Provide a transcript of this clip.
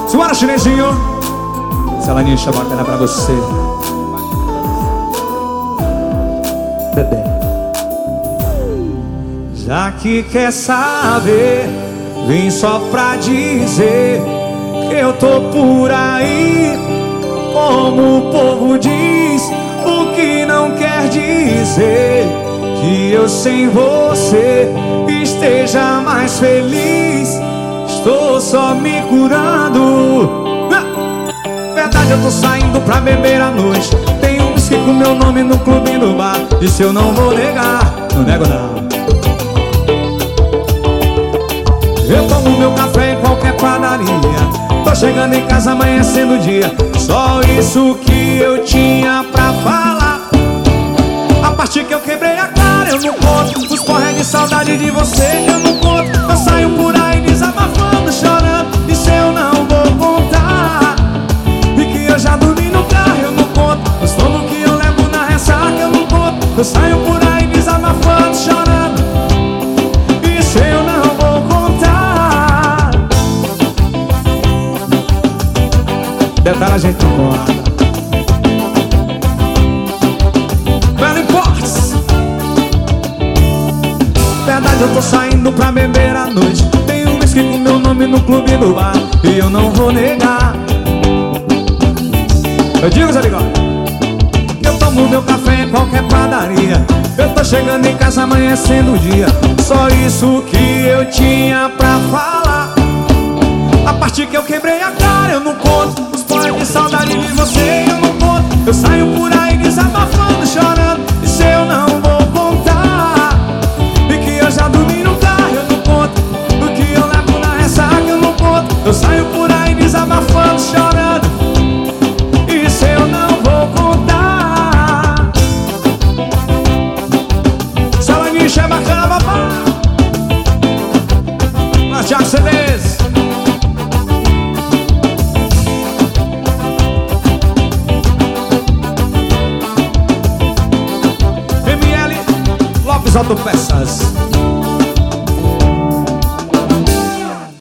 Simbora, chinesinho. Selaninha bacana pra você, bebê. Já que quer saber, vim só pra dizer que eu tô por aí. Como o povo diz, o que não quer dizer que eu sem você esteja mais feliz. Estou só me curando. Verdade, eu tô saindo pra beber à noite. Tem um whisky com meu nome no clube do bar. Disse eu não vou negar, não nego não. Eu tomo meu café em qualquer padaria. Tô chegando em casa amanhecendo o dia. Só isso que eu tinha pra falar. A parte que eu quebrei a cara eu não conto. Os porré de saudade de você eu não conto. Eu saio por aí desabafando, chorando. Isso eu não vou contar. E que eu já dormi no carro eu não conto. Os tomos que eu levo na ressaca eu não conto. Eu saio por aí desabafando, chorando. Isso eu não vou contar. Detalhe a gente não conta. Verdade, eu tô saindo pra beber à noite. Tem um whisky com meu nome no clube do bar. E eu não vou negar. Eu digo, Zé Bigode, eu tomo meu café em qualquer padaria. Eu tô chegando em casa amanhecendo o dia. Só isso que eu tinha pra falar. A parte que eu quebrei a cara eu não conto. Os porra de saudade de você eu não conto. Eu saio por aí desabafando, chorando. Isso eu não vou contar. E que eu já dormi no carro eu não conto. Do que eu levo na ressaca eu não conto. Eu saio por aí desabafando, chorando. Isso eu não vou contar. Selaninha é bacana, papai. Mas Thiago CDs. ML Lopes Autopeças.